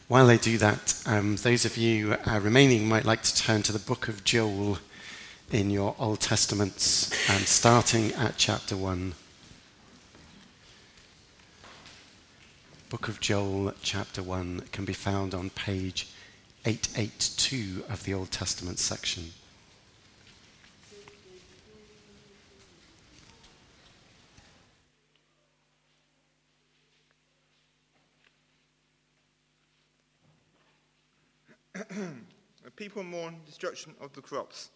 While they do that, those of you remaining might like to turn to the book of Joel in your Old Testaments, starting at chapter 1. Book of Joel, chapter 1, can be found on page 882 of the Old Testament section. The people mourn destruction of the crops.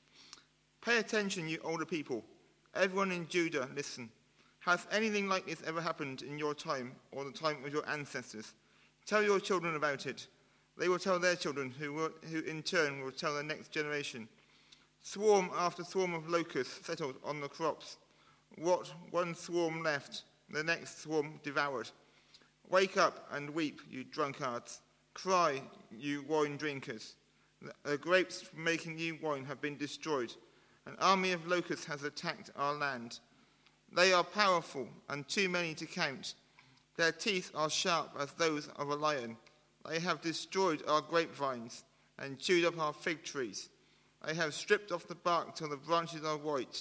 Pay attention, you older people. Everyone in Judah, listen. Has anything like this ever happened in your time or the time of your ancestors? Tell your children about it. They will tell their children, who in turn will tell the next generation. Swarm after swarm of locusts settled on the crops. What one swarm left, the next swarm devoured. Wake up and weep, you drunkards. Cry, you wine drinkers. The grapes for making new wine have been destroyed. An army of locusts has attacked our land. They are powerful and too many to count. Their teeth are sharp as those of a lion. They have destroyed our grapevines and chewed up our fig trees. They have stripped off the bark till the branches are white.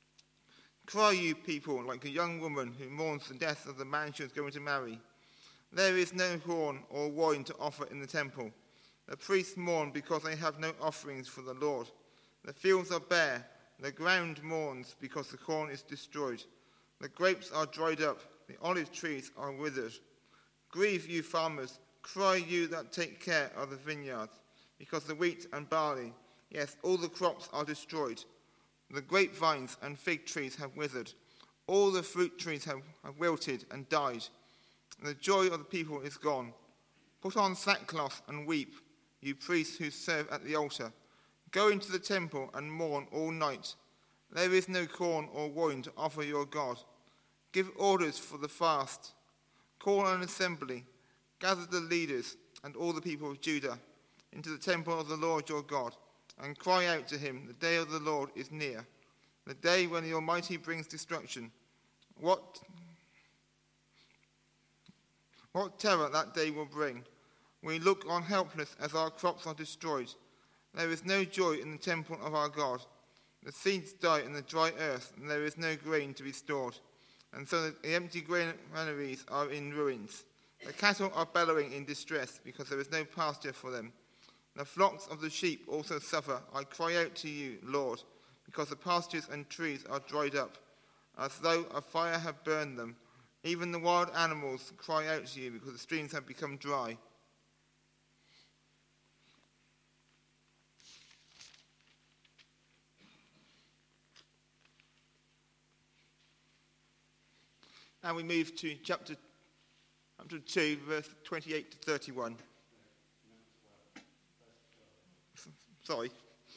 Cry, you people, like a young woman who mourns the death of the man she was going to marry. There is no corn or wine to offer in the temple. The priests mourn because they have no offerings for the Lord. The fields are bare. The ground mourns because the corn is destroyed. The grapes are dried up. The olive trees are withered. Grieve, you farmers. Cry, you that take care of the vineyards, because the wheat and barley, yes, all the crops are destroyed. The grapevines and fig trees have withered. All the fruit trees have wilted and died. The joy of the people is gone. Put on sackcloth and weep, you priests who serve at the altar. Go into the temple and mourn all night. There is no corn or wine to offer your God. Give orders for the fast. Call an assembly. Gather the leaders and all the people of Judah into the temple of the Lord your God, and cry out to him, the day of the Lord is near, the day when the Almighty brings destruction. What terror that day will bring. We look on helpless as our crops are destroyed. There is no joy in the temple of our God. The seeds die in the dry earth, and there is no grain to be stored. And so the empty granaries are in ruins. The cattle are bellowing in distress, because there is no pasture for them. The flocks of the sheep also suffer. I cry out to you, Lord, because the pastures and trees are dried up, as though a fire had burned them. Even the wild animals cry out to you, because the streams have become dry. Now we move to chapter 2, verse 28 to 31. Sorry.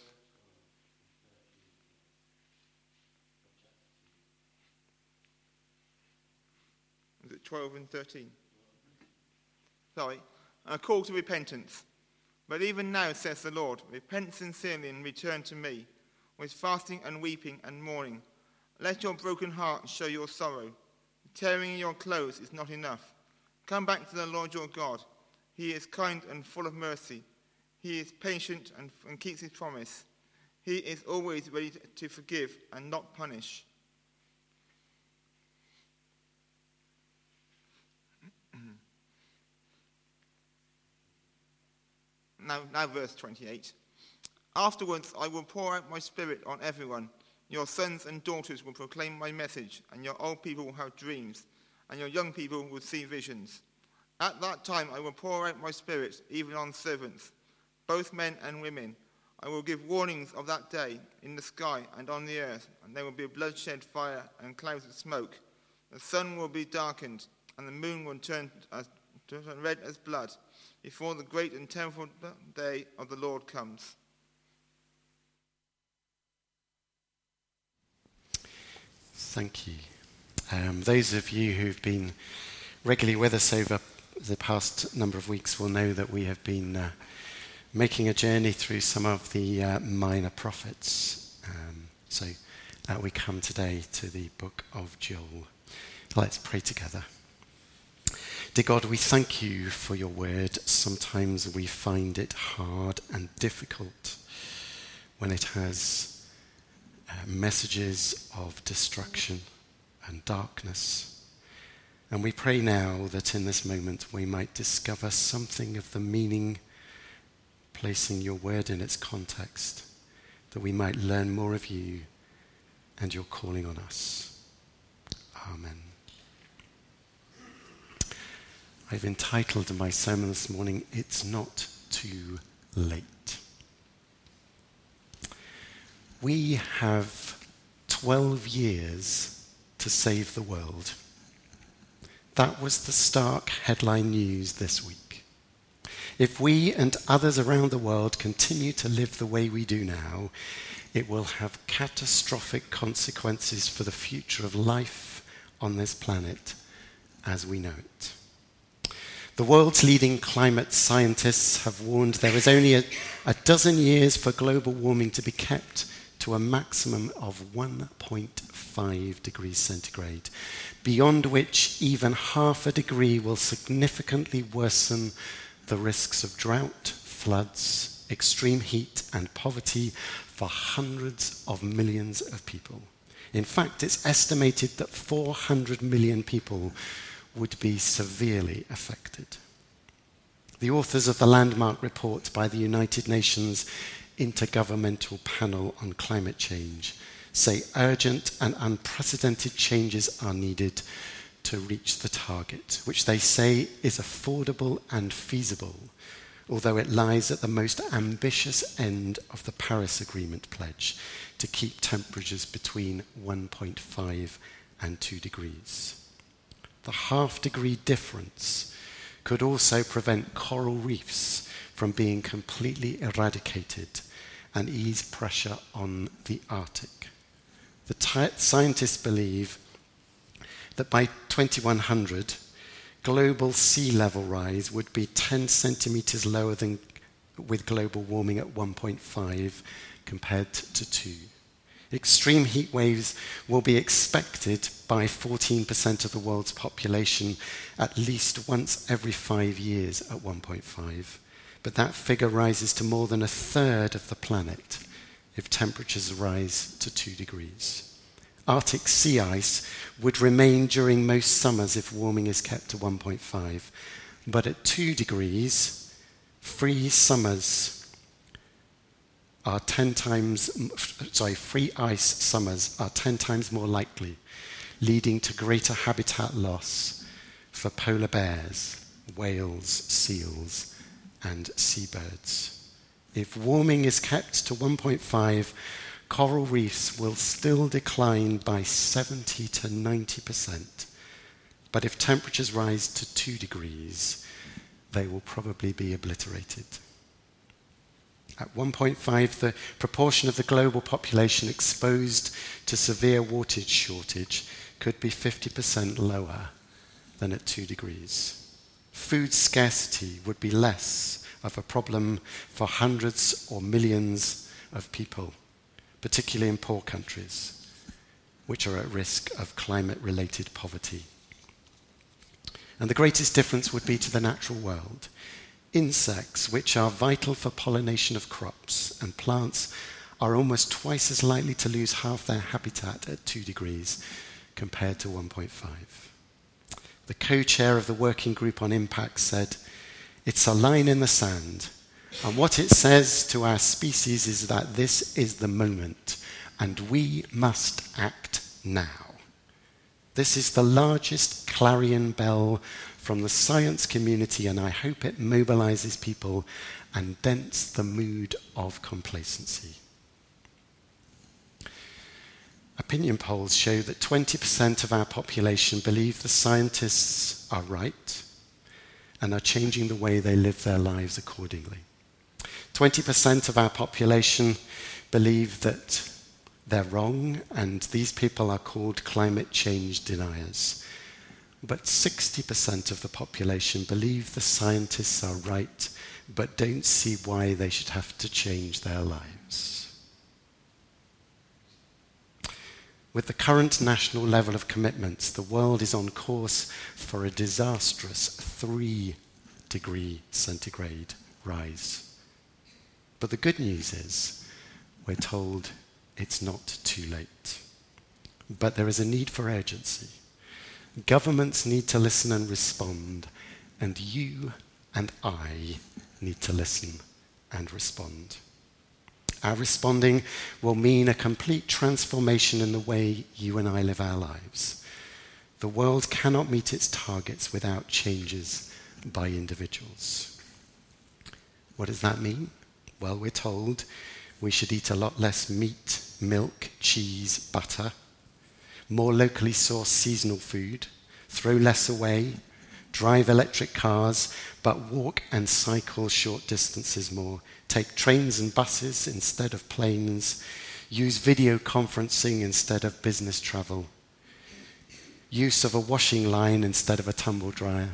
Is it 12 and 13? Sorry. A call to repentance. But even now, says the Lord, repent sincerely and return to me, with fasting and weeping and mourning. Let your broken heart show your sorrow. Tearing your clothes is not enough. Come back to the Lord your God. He is kind and full of mercy. He is patient and keeps his promise. He is always ready to forgive and not punish. Now verse 28. Afterwards I will pour out my spirit on everyone. Your sons and daughters will proclaim my message, and your old people will have dreams, and your young people will see visions. At that time I will pour out my spirit even on servants, both men and women. I will give warnings of that day in the sky and on the earth, and there will be bloodshed, fire, and clouds of smoke. The sun will be darkened, and the moon will turn red as blood, before the great and terrible day of the Lord comes. Thank you. Those of you who've been regularly with us over the past number of weeks will know that we have been making a journey through some of the minor prophets. So we come today to the book of Joel. Let's pray together. Dear God, we thank you for your word. Sometimes we find it hard and difficult when it has messages of destruction and darkness. And we pray now that in this moment we might discover something of the meaning, placing your word in its context, that we might learn more of you and your calling on us. Amen. I've entitled my sermon this morning, It's Not Too Late. We have 12 years to save the world. That was the stark headline news this week. If we and others around the world continue to live the way we do now, it will have catastrophic consequences for the future of life on this planet as we know it. The world's leading climate scientists have warned there is only a dozen years for global warming to be kept to a maximum of 1.5 degrees centigrade, beyond which even half a degree will significantly worsen the risks of drought, floods, extreme heat, and poverty for hundreds of millions of people. In fact, it's estimated that 400 million people would be severely affected. The authors of the landmark report by the United Nations Intergovernmental Panel on Climate Change say urgent and unprecedented changes are needed to reach the target, which they say is affordable and feasible, although it lies at the most ambitious end of the Paris Agreement pledge to keep temperatures between 1.5 and 2 degrees. The half-degree difference could also prevent coral reefs from being completely eradicated and ease pressure on the Arctic. The scientists believe that by 2100, global sea level rise would be 10 centimeters lower than with global warming at 1.5 compared to 2. Extreme heat waves will be expected by 14% of the world's population at least once every 5 years at 1.5. But that figure rises to more than a third of the planet if temperatures rise to 2 degrees. Arctic sea ice would remain during most summers if warming is kept to 1.5. But at 2 degrees, free ice summers are 10 times more likely, leading to greater habitat loss for polar bears, whales, seals, and seabirds. If warming is kept to 1.5, coral reefs will still decline by 70 to 90%. But if temperatures rise to 2 degrees, they will probably be obliterated. At 1.5, the proportion of the global population exposed to severe water shortage could be 50% lower than at 2 degrees. Food scarcity would be less of a problem for hundreds or millions of people, particularly in poor countries, which are at risk of climate-related poverty. And the greatest difference would be to the natural world. Insects, which are vital for pollination of crops and plants, are almost twice as likely to lose half their habitat at 2 degrees compared to 1.5. The co-chair of the working group on impact said, "It's a line in the sand, and what it says to our species is that this is the moment, and we must act now." This is the largest clarion bell from the science community, and I hope it mobilizes people and dents the mood of complacency. Opinion polls show that 20% of our population believe the scientists are right and are changing the way they live their lives accordingly. 20% of our population believe that they're wrong, and these people are called climate change deniers. But 60% of the population believe the scientists are right, but don't see why they should have to change their lives. With the current national level of commitments, the world is on course for a disastrous 3-degree centigrade rise. But the good news is, we're told it's not too late. But there is a need for urgency. Governments need to listen and respond, and you and I need to listen and respond. Our responding will mean a complete transformation in the way you and I live our lives. The world cannot meet its targets without changes by individuals. What does that mean? Well, we're told we should eat a lot less meat, milk, cheese, butter, more locally sourced seasonal food, throw less away, drive electric cars, but walk and cycle short distances more, take trains and buses instead of planes, use video conferencing instead of business travel, use of a washing line instead of a tumble dryer,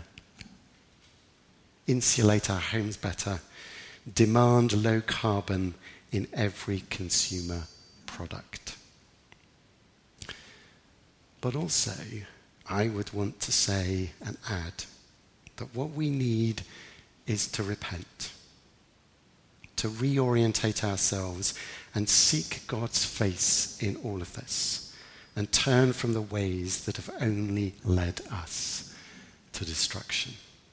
insulate our homes better, demand low carbon in every consumer product. But also, I would want to say and add that what we need is to repent, to reorientate ourselves and seek God's face in all of this and turn from the ways that have only led us to destruction.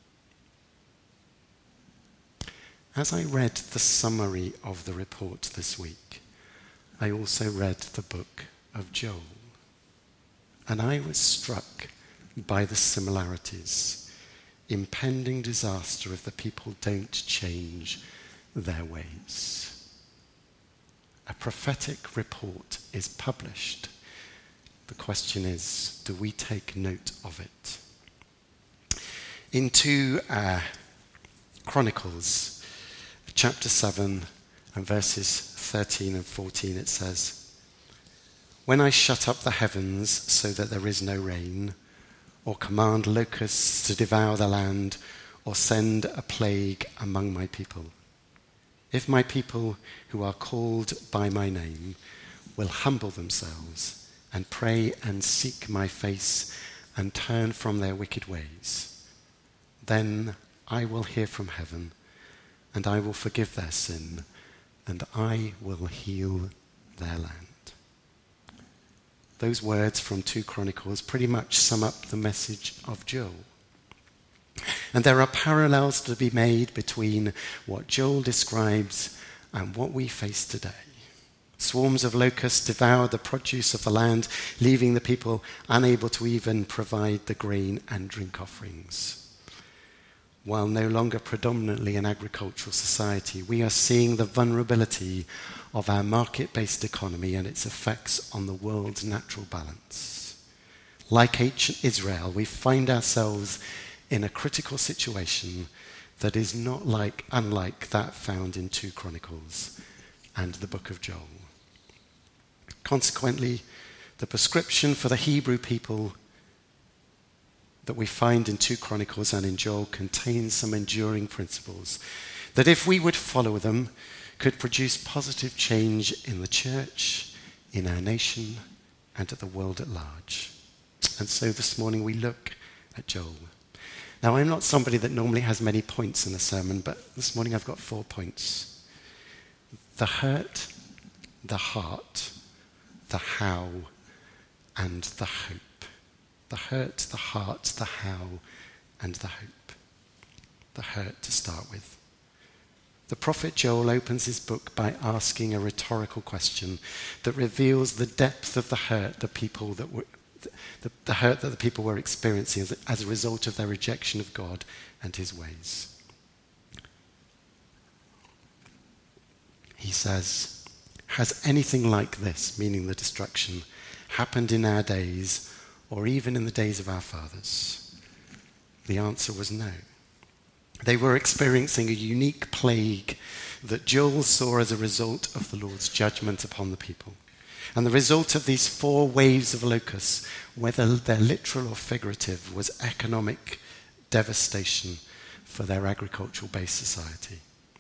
As I read the summary of the report this week, I also read the book of Joel. And I was struck by the similarities. Impending disaster if the people don't change their ways. A prophetic report is published. The question is, do we take note of it? In 2 Chronicles, chapter 7 and verses 13 and 14, it says, "When I shut up the heavens so that there is no rain, or command locusts to devour the land, or send a plague among my people, if my people who are called by my name will humble themselves and pray and seek my face and turn from their wicked ways, then I will hear from heaven and I will forgive their sin and I will heal their land." Those words from 2 Chronicles pretty much sum up the message of Joel. And there are parallels to be made between what Joel describes and what we face today. Swarms of locusts devoured the produce of the land, leaving the people unable to even provide the grain and drink offerings. While no longer predominantly an agricultural society, we are seeing the vulnerability of our market-based economy and its effects on the world's natural balance. Like ancient Israel, we find ourselves in a critical situation that is not unlike that found in 2 Chronicles and the book of Joel. Consequently, the prescription for the Hebrew people that we find in 2 Chronicles and in Joel contains some enduring principles that, if we would follow them, could produce positive change in the church, in our nation, and at the world at large. And so this morning we look at Joel. Now, I'm not somebody that normally has many points in a sermon, but this morning I've got 4 points. The hurt, the heart, the how, and the hope. The hurt, the heart, the how, and the hope. The hurt to start with. The prophet Joel opens his book by asking a rhetorical question that reveals the depth of the hurt the people that were the hurt that the people were experiencing as a result of their rejection of God and his ways. He says, "Has anything like this," meaning the destruction, "happened in our days or even in the days of our fathers?" The answer was no. They were experiencing a unique plague that Joel saw as a result of the Lord's judgment upon the people. And the result of these 4 waves of locusts, whether they're literal or figurative, was economic devastation for their agricultural-based society.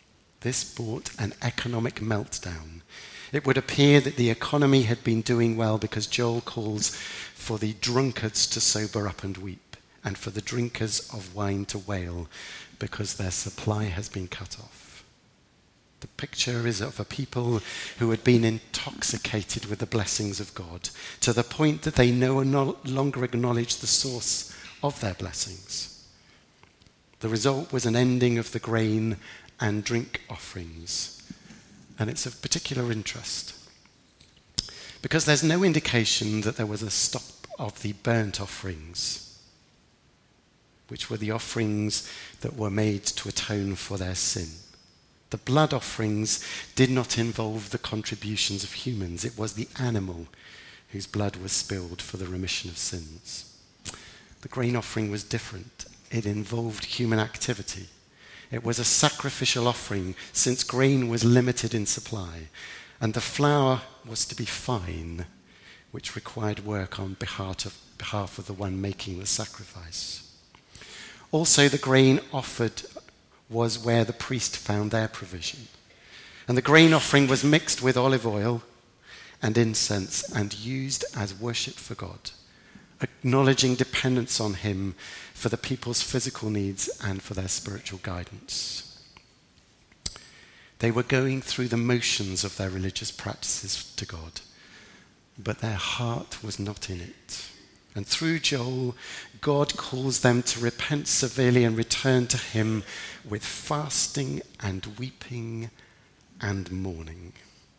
This brought an economic meltdown. It would appear that the economy had been doing well because Joel calls for the drunkards to sober up and weep, and for the drinkers of wine to wail, because their supply has been cut off. The picture is of a people who had been intoxicated with the blessings of God, to the point that they no longer acknowledge the source of their blessings. The result was an ending of the grain and drink offerings. And it's of particular interest because there's no indication that there was a stop of the burnt offerings, which were the offerings that were made to atone for their sin. The blood offerings did not involve the contributions of humans. It was the animal whose blood was spilled for the remission of sins. The grain offering was different. It involved human activity. It was a sacrificial offering since grain was limited in supply, and the flour was to be fine, which required work on behalf of the one making the sacrifice. Also, the grain offered was where the priest found their provision. And the grain offering was mixed with olive oil and incense and used as worship for God, acknowledging dependence on him for the people's physical needs and for their spiritual guidance. They were going through the motions of their religious practices to God, but their heart was not in it. And through Joel, God calls them to repent severely and return to him with fasting and weeping and mourning.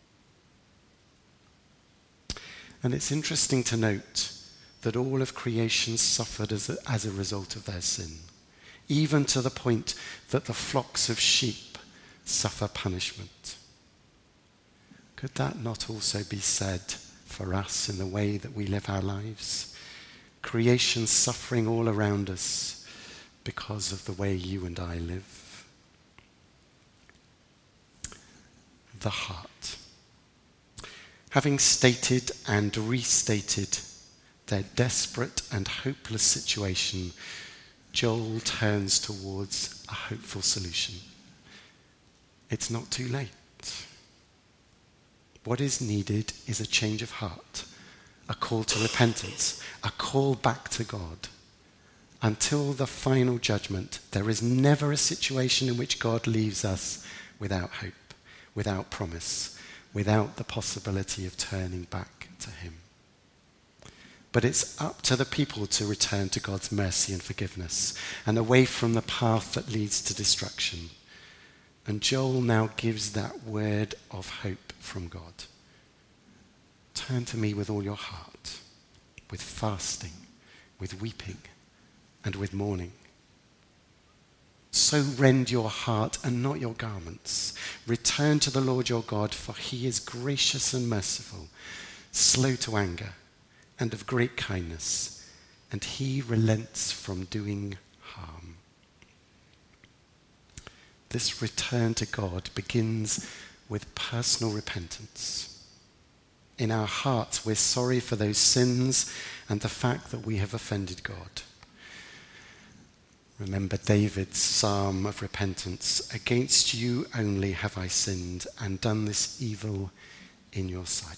And it's interesting to note that all of creation suffered as a result of their sin, even to the point that the flocks of sheep suffer punishment. Could that not also be said for us in the way that we live our lives? Creation suffering all around us because of the way you and I live. The heart. Having stated and restated their desperate and hopeless situation, Joel turns towards a hopeful solution. It's not too late. What is needed is a change of heart, a call to repentance, a call back to God. Until the final judgment, there is never a situation in which God leaves us without hope, without promise, without the possibility of turning back to him. But it's up to the people to return to God's mercy and forgiveness and away from the path that leads to destruction. And Joel now gives that word of hope from God. Turn to me with all your heart, with fasting, with weeping, and with mourning. So rend your heart and not your garments. Return to the Lord your God, for he is gracious and merciful, slow to anger, and of great kindness, and he relents from doing harm. This return to God begins with personal repentance. In our hearts, we're sorry for those sins and the fact that we have offended God. Remember David's psalm of repentance. Against you only have I sinned and done this evil in your sight.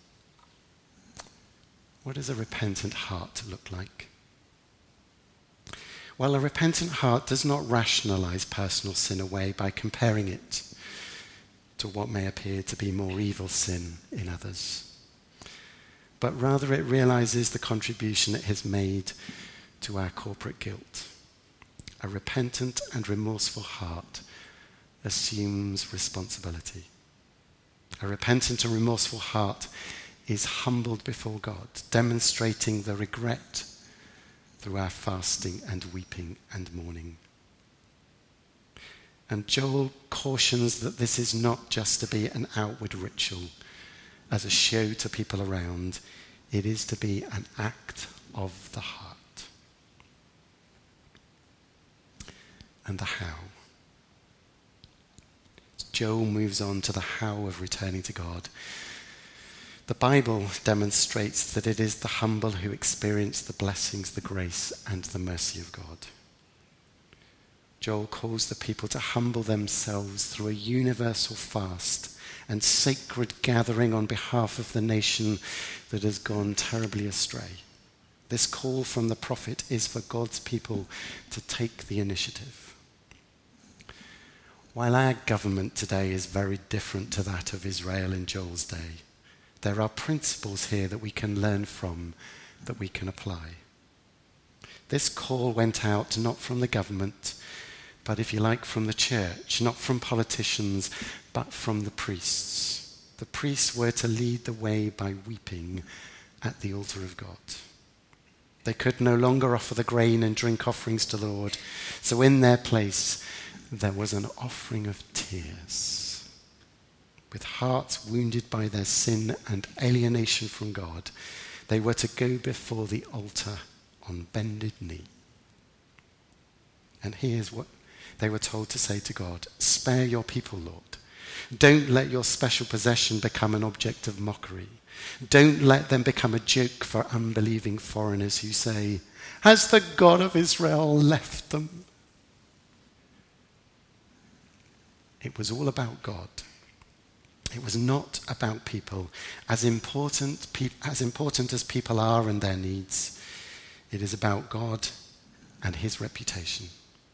What does a repentant heart look like? Well, a repentant heart does not rationalize personal sin away by comparing it to what may appear to be more evil sin in others, but rather it realizes the contribution it has made to our corporate guilt. A repentant and remorseful heart assumes responsibility. A repentant and remorseful heart is humbled before God, demonstrating the regret through our fasting and weeping and mourning. And Joel cautions that this is not just to be an outward ritual as a show to people around. It is to be an act of the heart. And the how. Joel moves on to the how of returning to God. The Bible demonstrates that it is the humble who experience the blessings, the grace, and the mercy of God. Joel calls the people to humble themselves through a universal fast and sacred gathering on behalf of the nation that has gone terribly astray. This call from the prophet is for God's people to take the initiative. While our government today is very different to that of Israel in Joel's day, there are principles here that we can learn from, that we can apply. This call went out not from the government, but if you like, from the church, not from politicians, but from the priests. The priests were to lead the way by weeping at the altar of God. They could no longer offer the grain and drink offerings to the Lord, so in their place there was an offering of tears. With hearts wounded by their sin and alienation from God, they were to go before the altar on bended knee. And here's what they were told to say to God: spare your people, Lord. Don't let your special possession become an object of mockery. Don't let them become a joke for unbelieving foreigners who say, has the God of Israel left them? It was all about God. It was not about people. As important as people are and their needs, it is about God and his reputation.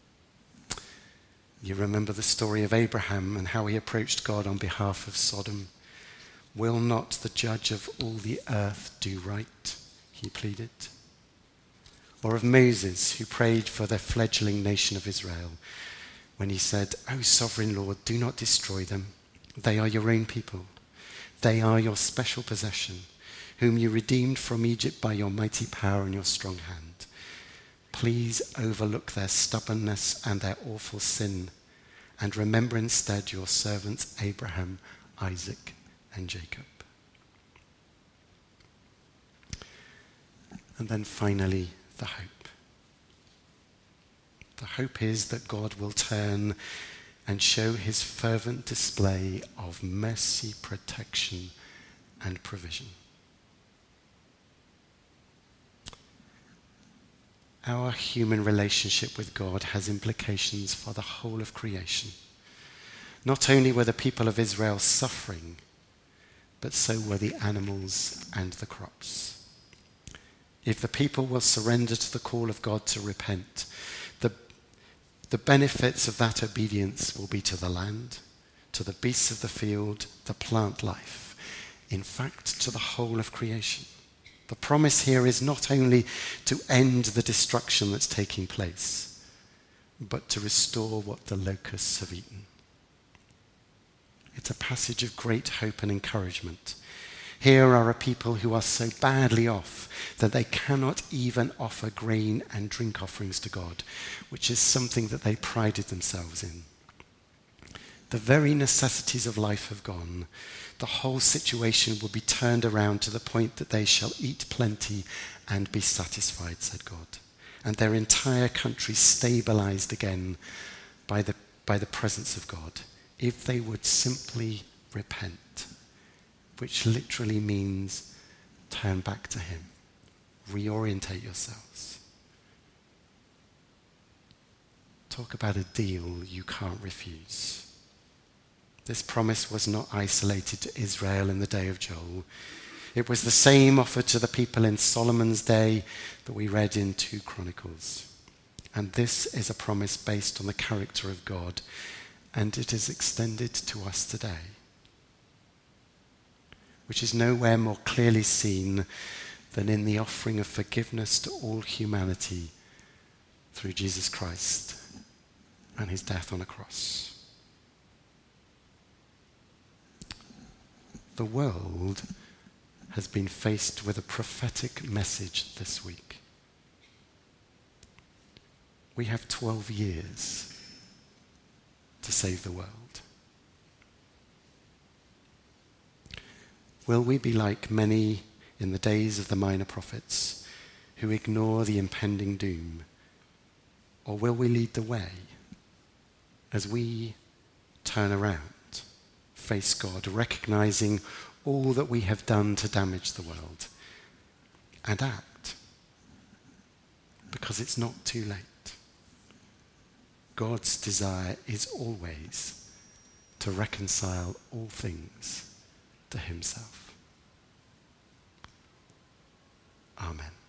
You remember the story of Abraham and how he approached God on behalf of Sodom. Will not the judge of all the earth do right? He pleaded. Or of Moses, who prayed for the fledgling nation of Israel when he said, O sovereign Lord, do not destroy them. They are your own people. They are your special possession, whom you redeemed from Egypt by your mighty power and your strong hand. Please overlook their stubbornness and their awful sin, and remember instead your servants Abraham, Isaac, and Jacob. And then finally, the hope. The hope is that God will turn and show his fervent display of mercy, protection, and provision. Our human relationship with God has implications for the whole of creation. Not only were the people of Israel suffering, but so were the animals and the crops. If the people will surrender to the call of God to repent, the benefits of that obedience will be to the land, to the beasts of the field, the plant life, in fact, to the whole of creation. The promise here is not only to end the destruction that's taking place, but to restore what the locusts have eaten. It's a passage of great hope and encouragement. Here are a people who are so badly off that they cannot even offer grain and drink offerings to God, which is something that they prided themselves in. The very necessities of life have gone. The whole situation will be turned around to the point that they shall eat plenty and be satisfied, said God. And their entire country stabilized again by the presence of God, if they would simply repent, which literally means turn back to him, reorientate yourselves. Talk about a deal you can't refuse. This promise was not isolated to Israel in the day of Joel. It was the same offered to the people in Solomon's day that we read in 2 Chronicles. And this is a promise based on the character of God, and it is extended to us today, which is nowhere more clearly seen than in the offering of forgiveness to all humanity through Jesus Christ and his death on a cross. The world has been faced with a prophetic message this week. We have 12 years to save the world. Will we be like many in the days of the minor prophets who ignore the impending doom? Or will we lead the way as we turn around, face God, recognizing all that we have done to damage the world, and act? Because it's not too late. God's desire is always to reconcile all things to himself. Amen.